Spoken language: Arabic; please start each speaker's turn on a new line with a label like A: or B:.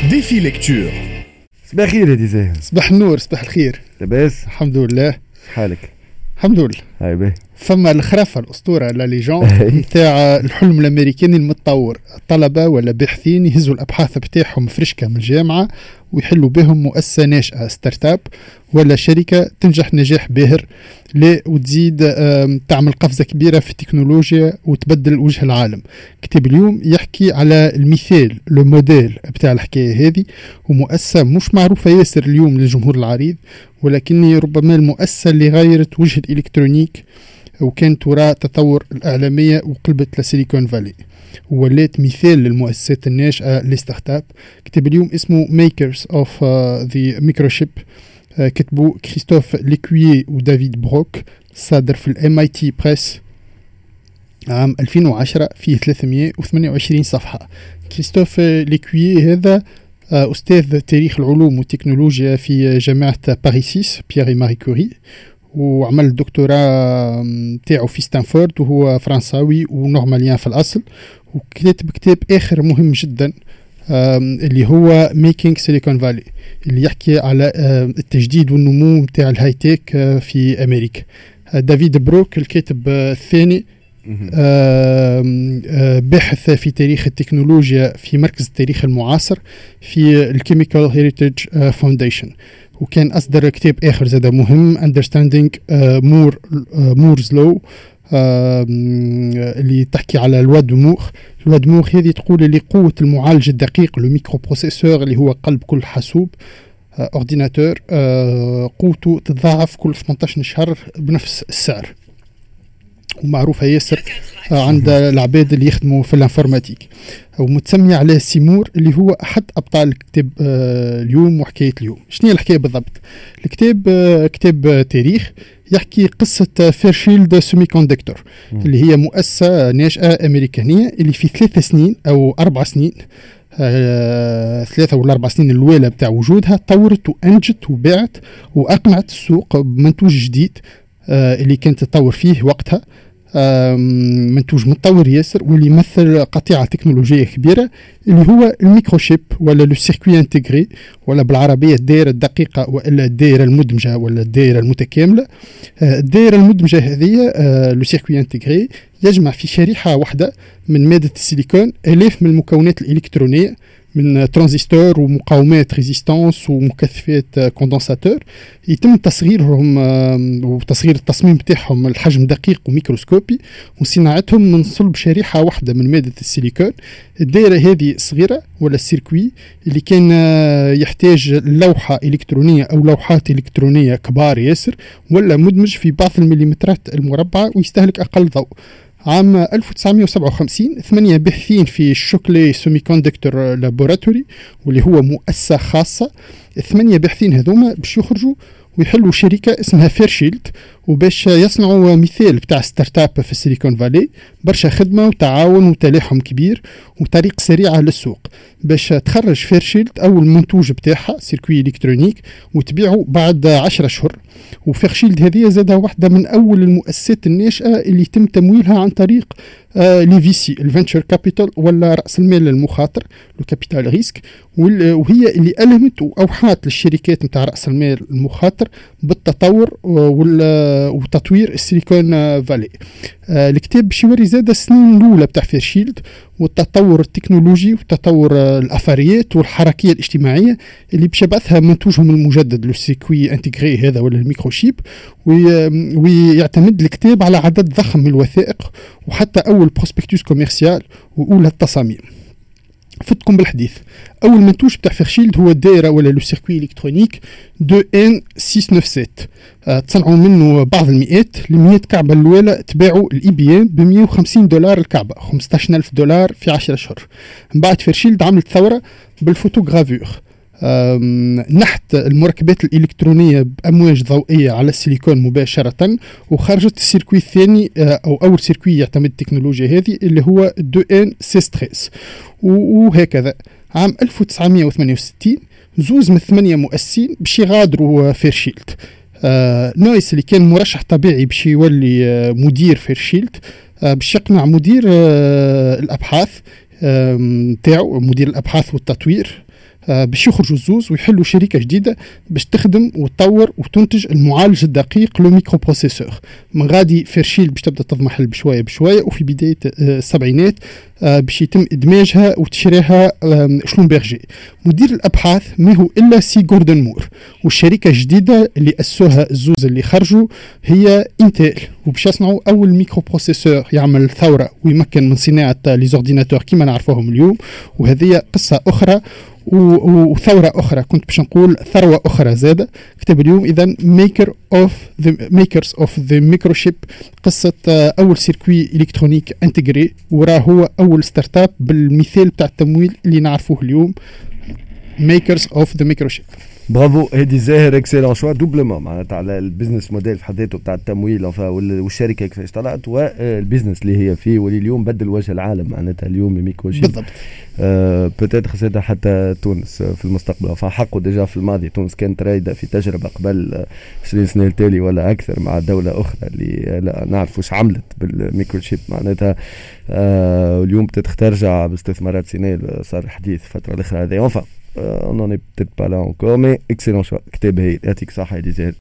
A: défi lecture.
B: صباح الخير يا ديزاين.
C: صباح النور، صباح الخير.
B: لاباس؟
C: الحمد لله.
B: حالك؟
C: الحمد لله.
B: هاي باهي.
C: فما الخرافة الأسطورة لا ليجون نتاع الحلم الأمريكاني المتطور، طلبة ولا باحثين يهزوا الأبحاث بتاعهم فرشكة من الجامعة ويحلوا بهم مؤسسة ناشئة ستارت اب ولا شركة تنجح نجاح باهر وتزيد تعمل قفزة كبيرة في التكنولوجيا وتبدل وجه العالم. كتاب اليوم يحكي على المثال لو موديل بتاع الحكاية هذه، ومؤسسة مش معروفة ياسر اليوم للجمهور العريض، ولكن ربما المؤسسة اللي غيرت وجه الإلكترونيك وكانت وراء تطور الإعلامية وقلبت لسيليكون فالي، ولات مثال للمؤسسات الناشئة للستارت اب. كتاب اليوم اسمه Makers of the Microchip، كتبوا كريستوف ليكويي ودافيد بروك، صادر في MIT بريس عام 2010، فيه 328 صفحة. كريستوف ليكويي هذا أستاذ تاريخ العلوم والتكنولوجيا في جامعة باريس بيير ماري كوري، وعمل الدكتوراه تاعو في ستانفورد، وهو فرنساوي ونورماليان في الأصل، وكتب كتاب آخر مهم جدا اللي هو Making Silicon Valley، اللي يحكي على التجديد والنمو متاع الهاي تيك في أمريكا. دافيد بروك الكاتب الثاني باحث في تاريخ التكنولوجيا في مركز التاريخ المعاصر في الكيميكال هيريتج فاونديشن، وكان أصدر كتاب آخر زاد مهم Understanding Moore's Law، اللي تحكي على لوا دو مور هذه تقول اللي قوة المعالج الدقيق الميكرو بروسيسور اللي هو قلب كل حاسوب اورديناتور قوته تتضاعف كل 18 شهر بنفس السعر، ومعروفة ياسر عند العباد اللي يخدموا في الانفورماتيك، ومتسمية على سيمور اللي هو أحد أبطال الكتاب اليوم وحكاية اليوم. شنو الحكاية بالضبط؟ الكتاب كتاب تاريخ يحكي قصة فيرشيلد سيمي كوندكتور، اللي هي مؤسسة ناشئة أمريكانية اللي في 3 سنين أو 4 سنين، 3 ولا 4 سنين الأولى بتاع وجودها طورت وأنجت وباعت وأقنعت السوق بمنتوج جديد اللي كانت تطور فيه وقتها، منتوج متطور ياسر واللي يمثل قطيعة تكنولوجية كبيرة اللي هو الميكروشيب ولا لو سيركوي انتجري، ولا بالعربية الدائرة الدقيقة ولا الدائرة المدمجة ولا الدائرة المتكاملة. الدائرة المدمجة هذه لو سيركوي انتجري يجمع في شريحة واحدة من مادة السيليكون آلاف من المكونات الإلكترونية، من ترانزستور ومقاومات ريزيستانس ومكثفات كوندنساتور، يتم تصغيرهم وتصغير التصميم بتاعهم الحجم دقيق وميكروسكوبي، وصناعتهم من صلب شريحة واحدة من مادة السيليكون. الدائرة هذه صغيرة ولا السيركوي اللي كان يحتاج لوحة إلكترونية أو لوحات إلكترونية كبار ياسر، ولا مدمج في بعض المليمترات المربعة ويستهلك أقل ضوء. عام 1957 8 باحثين في شوكلي سيمي كوندكتور لابوراتوري، واللي هو مؤسسة خاصة، 8 باحثين هذوما باش يخرجوا ويحلوا شركة اسمها فيرشيلد، وباش يصنعوا مثال بتاع ستارت اب في السيليكون فالي. برشا خدمة وتعاون وتلاحم كبير وطريق سريعة للسوق باش تخرج فيرشيلد أول منتوج بتاعها سيركوي إلكترونيك وتبيعه بعد 10 أشهر. وفيرشيلد هذه زادها واحدة من أول المؤسسات الناشئة اللي يتم تمويلها عن طريق لي في سي الفنتشر كابيتال ولا رأس المال المخاطر لو كابيتال ريسك، وهي اللي ألهمت وأوحات للشركات متاع رأس المال المخاطر بالتطور وتطوير السيليكون فالي. الكتاب باش يوري زاد السنين الأولى بتاع فيرشيلد والتطور التكنولوجي وتطور الأثريات والحركية الاجتماعية اللي باش يبعثها منتوجهم المجدد لو سيركوي انتجري هذا ولا الميكروشيب. ويعتمد الكتاب على عدد ضخم من الوثائق وحتى أول بروسبكتوس كوميرسيال وأولى التصاميم. فتكم بالحديث. أول منتوج بتاع فيرشيلد هو الدائرة ولا لو سيركوي إلكترونيك 2N697، تصنعوا منه بعض المئات. ال100 كعبة الأولى تباعوا الإي بي $150 الكعبة، $15,000 في 10 أشهر. من بعد فيرشيلد عملت ثورة بالفوتوغرافور، نحت المركبات الإلكترونية بأمواج ضوئية على السيليكون مباشرة، وخرجت السيركوي الثاني أو أول سيركوي يعتمد التكنولوجيا هذه اللي هو 2N613. وهكذا عام 1968 زوز من 8 مؤسسين باش يغادروا فيرشيلد. نويس اللي كان مرشح طبيعي باش يولي مدير فيرشيلد باش يقنع مدير الأبحاث تاعو، مدير الأبحاث والتطوير باش يخرجوا الزوز ويحلوا شركة جديدة باش تخدم وتطور وتنتج المعالج الدقيق لو ميكرو بروسيسور. من غادي فيرشيل باش تبدا تضمحل بشوية بشوية، وفي بداية السبعينات باش يتم إدماجها وتشريها شلونبرجي. مدير الأبحاث ما هو إلا سي غوردن مور، والشركة الجديدة اللي أسوها الزوز اللي خرجوا هي إنتل، وباش يصنعوا أول ميكرو بروسيسور يعمل ثورة ويمكن من صناعة ليزورديناتور كما نعرفوهم اليوم. وهذه قصة أخرى وثورة أخرى، كنت باش نقول ثروة أخرى زادة. كتاب اليوم إذن makers of the microchip، قصة أول سيركوي إلكترونيك انتجري، وراه هو أول ستارت اب بالمثال بتاع التمويل اللي نعرفوه اليوم. makers of the microchip.
B: برافو هادي زاهر، اكسيلون شوا دوبلومون معناتها على البيزنس موديل في حد ذاته بتاع التمويل والشركه كيفاش طلعت، والبيزنس اللي هي فيه واللي اليوم بدل وجه العالم معناتها اليوم ميكروشيب
C: بالضبط.
B: بوتيتر زاد حتى تونس في المستقبل، فحقه ديجا في الماضي تونس كانت رايده في تجربه قبل 20 سنه التالي ولا اكثر مع دوله اخرى اللي لا نعرف واش عملت بالميكروشيب معناتها. اليوم ترجع باستثمارات سينيل صار حديث فتره الاخرى هذه. on n'en est peut-être pas là encore, mais excellent choix. كتاب هايل، يعطيك صحة يا ديزاير.